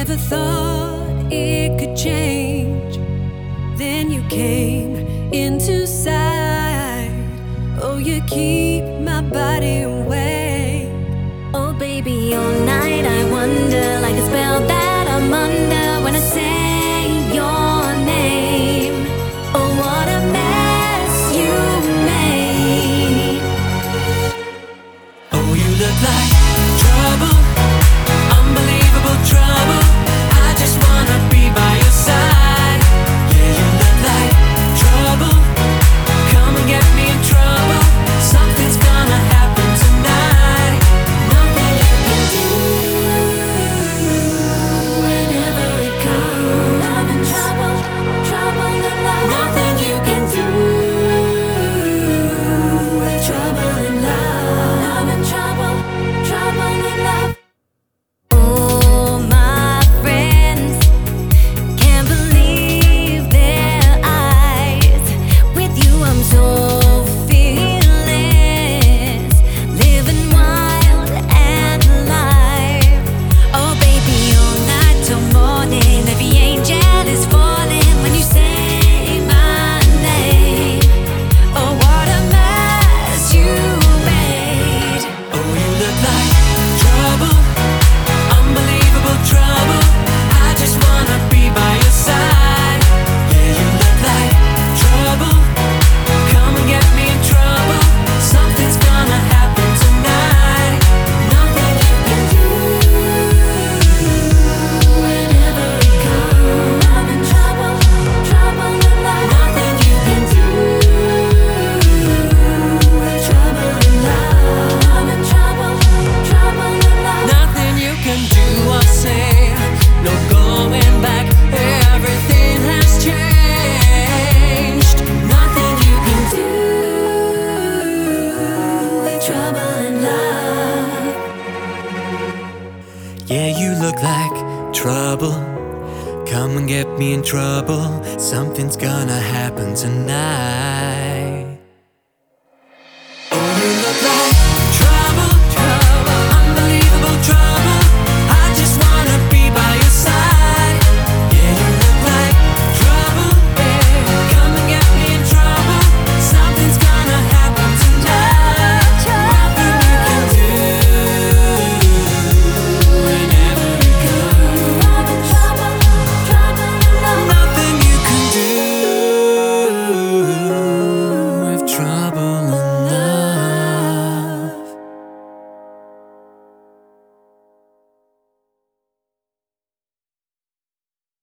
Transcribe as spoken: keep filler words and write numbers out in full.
Never thought it could change. Then you came into sight. Oh, you keep my body awake. Oh baby, all night I wonder, like a spell that I'm under when I say your name. Oh, what a mess you made. Oh, you look like trouble, unbelievable trouble. I just wanna be by your side. Yeah, you look like trouble. Come and get me in trouble. Something's gonna happen tonight. Nothing you can do whenever it comes. Love and trouble, trouble and love. Nothing you can do with trouble and love. Love and trouble, trouble and love. Oh, my friends can't believe their eyes. With you I'm so fearless, living wild and alive. Oh baby, all night till morning, every angel is falling when you say my name. Oh, what a mess you made. Oh, you look like trouble, unbelievable trouble. I just wanna be by your side. Yeah, you look like trouble. Come and get me in trouble. Something's gonna happen tonight. Nothing you can do whenever it comes. Love and trouble, trouble and love. Nothing you can do with trouble and love. Love and trouble, trouble and love. Nothing you can do or say, no going back, everything has changed. Nothing you can do with trouble and love. Yeah, you look like trouble. Come and get me in trouble. Something's gonna happen tonight.